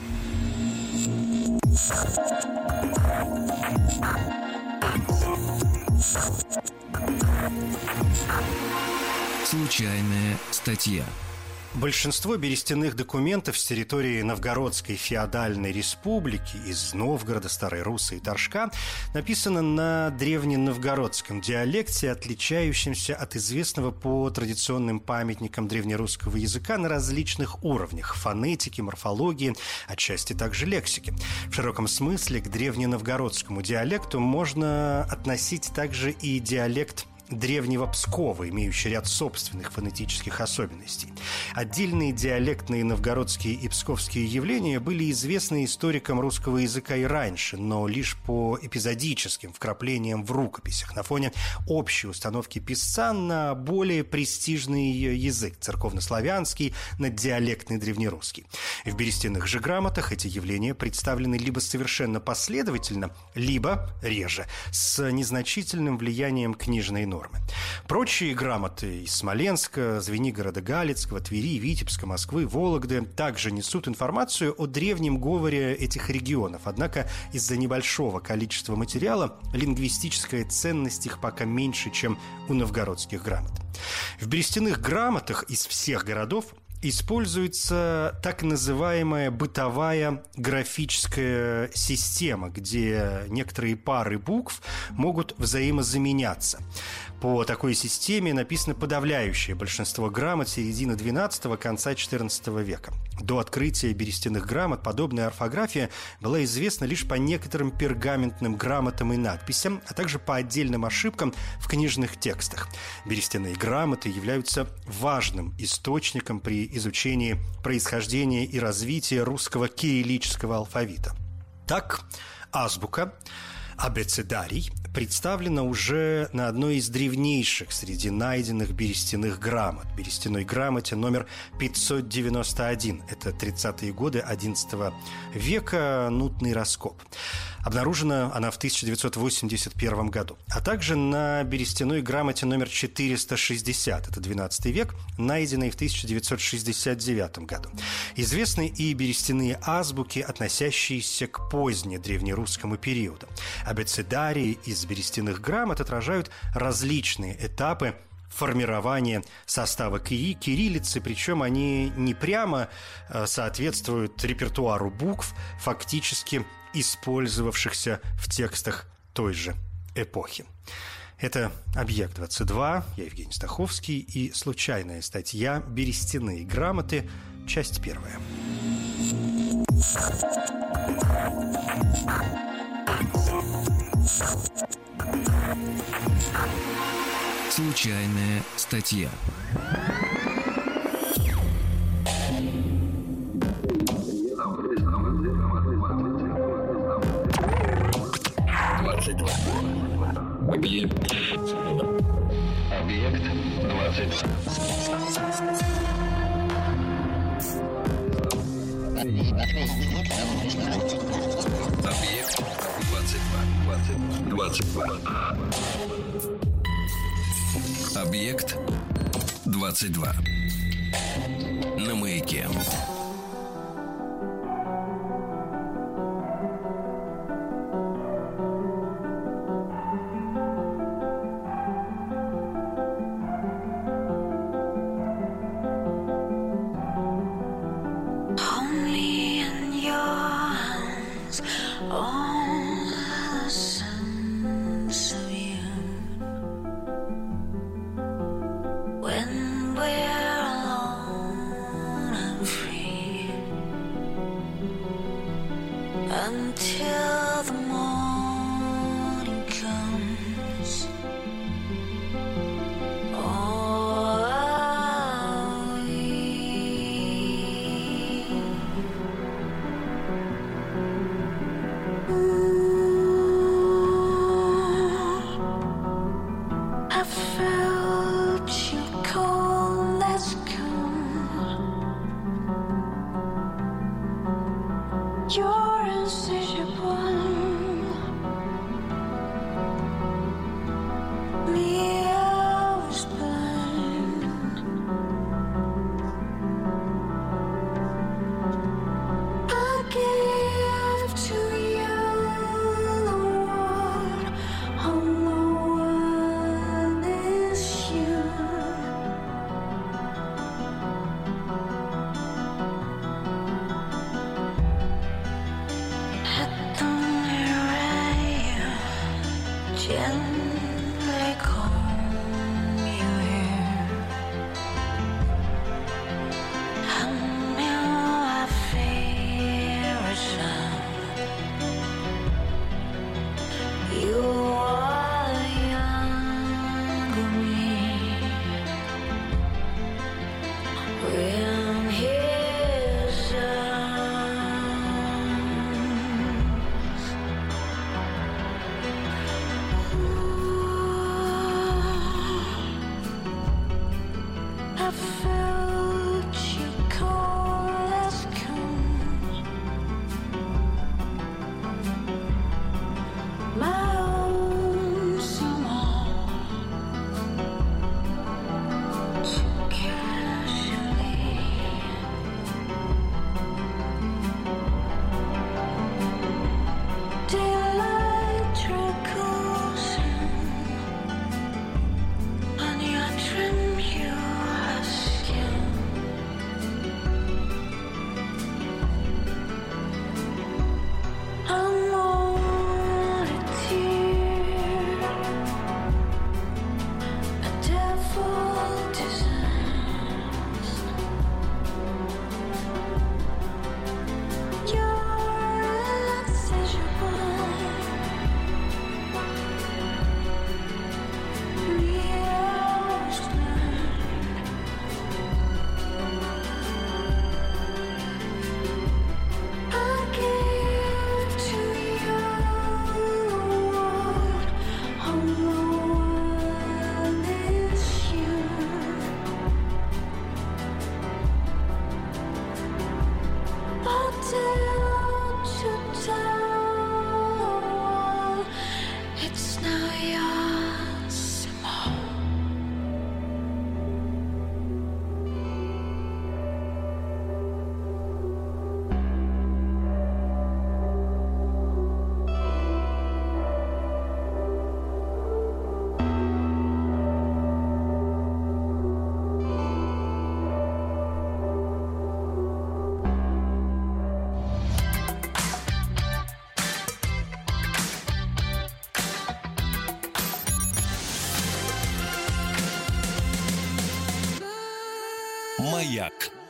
Случайная статья. Большинство берестяных документов с территории Новгородской феодальной республики, из Новгорода, Старой Руссы и Торжка, написано на древненовгородском диалекте, отличающемся от известного по традиционным памятникам древнерусского языка на различных уровнях – фонетики, морфологии, отчасти также лексики. В широком смысле к древненовгородскому диалекту можно относить также и диалект Древнего Пскова, имеющий ряд собственных фонетических особенностей. Отдельные диалектные новгородские и псковские явления были известны историкам русского языка и раньше, но лишь по эпизодическим вкраплениям в рукописях на фоне общей установки писца на более престижный язык – церковнославянский, на диалектный древнерусский. В берестяных же грамотах эти явления представлены либо совершенно последовательно, либо реже, с незначительным влиянием книжной нормы. Прочие грамоты из Смоленска, Звенигорода Галицкого, Твери, Витебска, Москвы, Вологды также несут информацию о древнем говоре этих регионов. Однако из-за небольшого количества материала лингвистическая ценность их пока меньше, чем у новгородских грамот. В берестяных грамотах из всех городов используется так называемая бытовая графическая система, где некоторые пары букв могут взаимозаменяться. По такой системе написано подавляющее большинство грамот середины двенадцатого – конца четырнадцатого века. До открытия берестяных грамот подобная орфография была известна лишь по некоторым пергаментным грамотам и надписям, а также по отдельным ошибкам в книжных текстах. Берестяные грамоты являются важным источником при изучении происхождения и развития русского кириллического алфавита. Так, азбука Абецедарий представлена уже на одной из древнейших среди найденных берестяных грамот, берестяной грамоте номер пятьсот девяносто один. Это тридцатые годы одиннадцатого века, нутный раскоп. Обнаружена она в тысяча девятьсот восемьдесят первом году. А также на берестяной грамоте номер четыреста шестьдесят, это двенадцатый век, найденной в тысяча девятьсот шестьдесят девятом году. Известны и берестяные азбуки, относящиеся к позднедревнерусскому периоду. Абецедарии из берестяных грамот отражают различные этапы формирования состава кири- кириллицы, причем они не прямо соответствуют репертуару букв, фактически использовавшихся в текстах той же эпохи. Это «Объект двадцать два», я Евгений Стаховский, и случайная статья «Берестяные грамоты», часть первая. Случайная статья. двадцать два. Объект. Объект двадцать два. Объект двадцать два. двадцать два. Объект двадцать два. На маяке. You're insatiable. Маяк.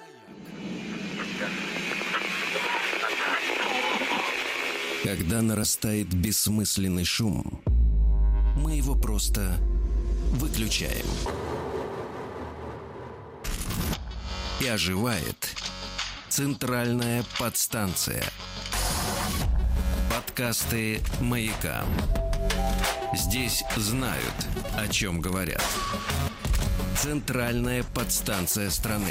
Когда нарастает бессмысленный шум, мы его просто выключаем. И оживает центральная подстанция. Подкасты «Маяка». Здесь знают, о чем говорят. Центральная подстанция страны.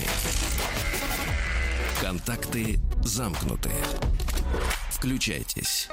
Контакты замкнуты. Включайтесь.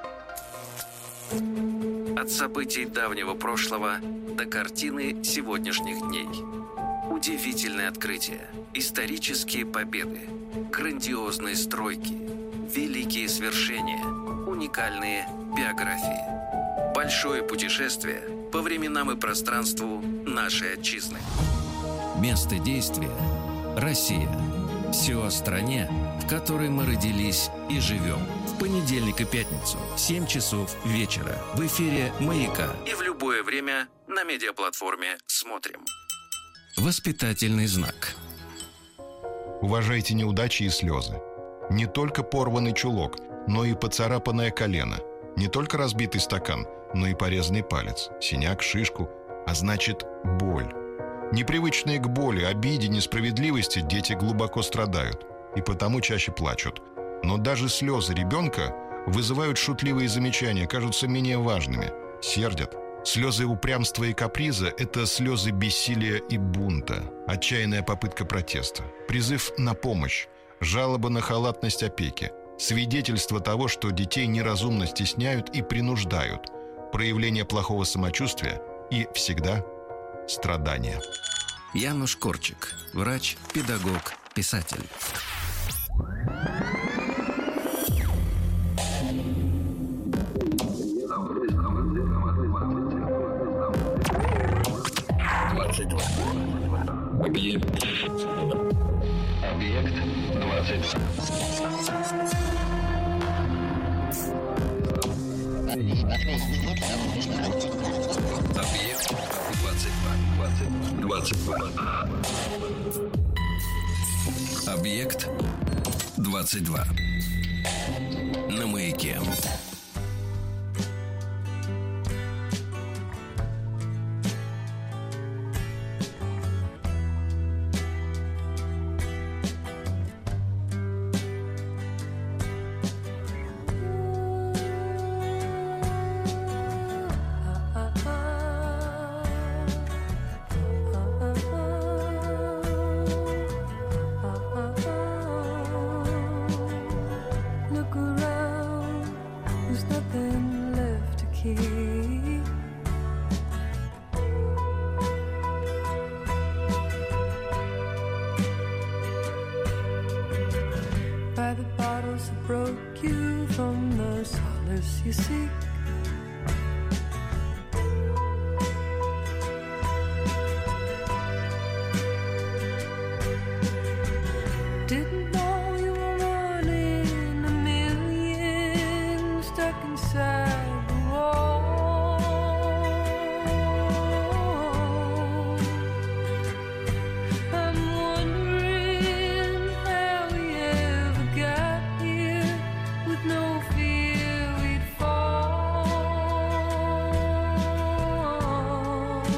От событий давнего прошлого до картины сегодняшних дней. Удивительные открытия, исторические победы, грандиозные стройки, великие свершения, уникальные биографии. Большое путешествие по временам и пространству нашей отчизны. Место действия – Россия. Все о стране, в которой мы родились и живем. В понедельник и пятницу в семь часов вечера в эфире «Маяка» и в любое время на медиаплатформе «Смотрим». Воспитательный знак. Уважайте неудачи и слезы. Не только порванный чулок, но и поцарапанное колено. Не только разбитый стакан, но и порезанный палец, синяк, шишку, а значит, боль. Непривычные к боли, обиде, несправедливости дети глубоко страдают и потому чаще плачут. Но даже слезы ребенка вызывают шутливые замечания, кажутся менее важными, сердят. Слезы упрямства и каприза – это слезы бессилия и бунта, отчаянная попытка протеста, призыв на помощь, жалоба на халатность опеки, свидетельство того, что детей неразумно стесняют и принуждают, проявление плохого самочувствия и всегда страдания. Януш Корчик, врач, педагог, писатель. двадцать два. Объект. Объект двадцать два. Объект двадцать два. двадцать два. Объект двадцать два. На Маяке.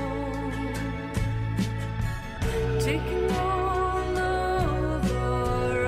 Taking all of our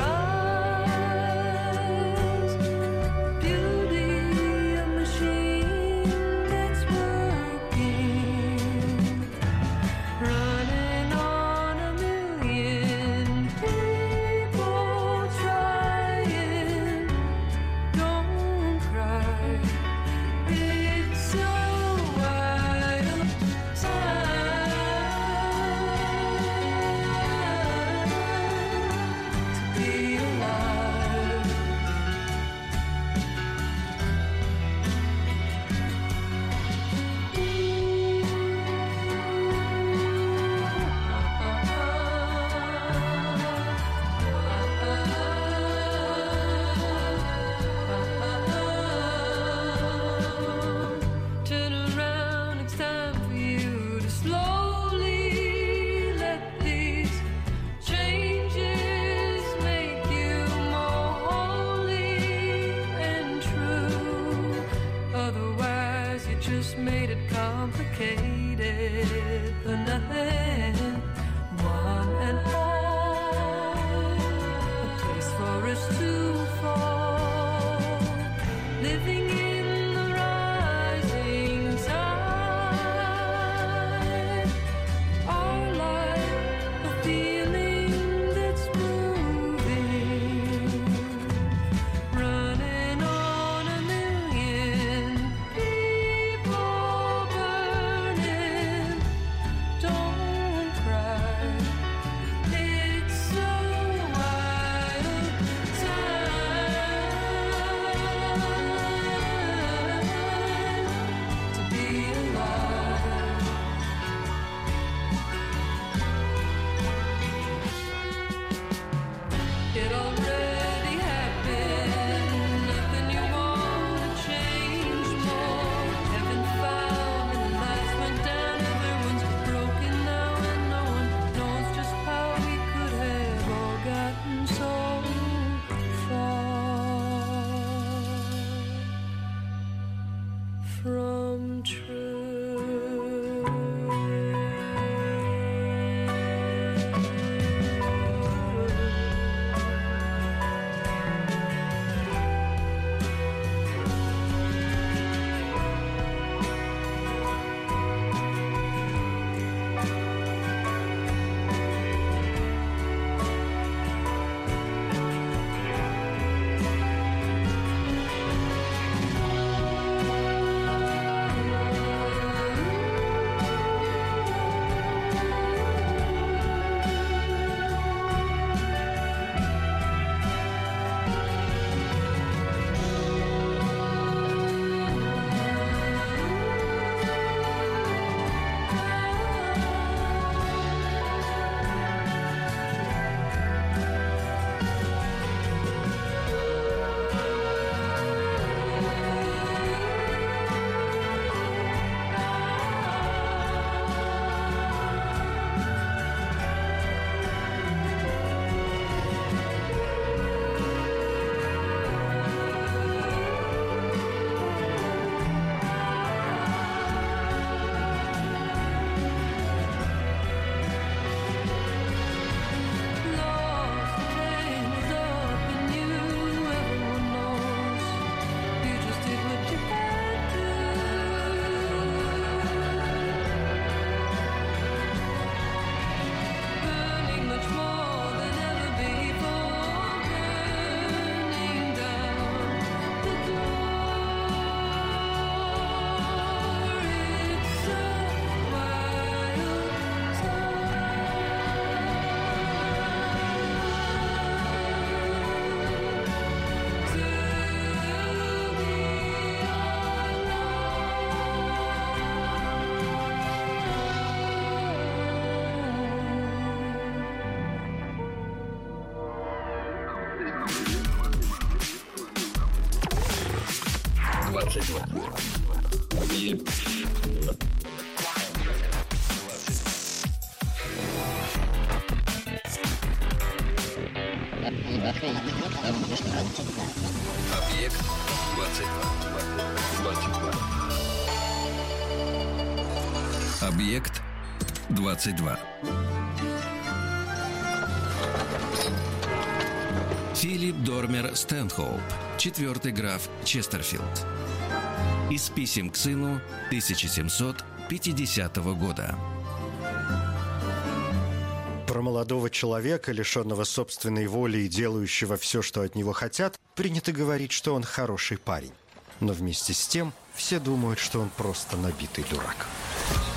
complicated, but nothing, one and all, a place for us to fall, living in the rising tide, our life, a feeling that's moving, running on a million people burning. Don't cry, it's so out of time to be alive. It already happened, nothing you want to change more. Heaven found and the lights went down, everyone's broken now and no one knows just how we could have all gotten so far from двадцать два. И... Объект двадцать два. двадцать два. Объект двадцать два. Филипп Дормер Стэнхоуп, четвертый граф Честерфилд. Из писем к сыну тысяча семьсот пятидесятого года. Про молодого человека, лишенного собственной воли и делающего все, что от него хотят, принято говорить, что он хороший парень. Но вместе с тем все думают, что он просто набитый дурак.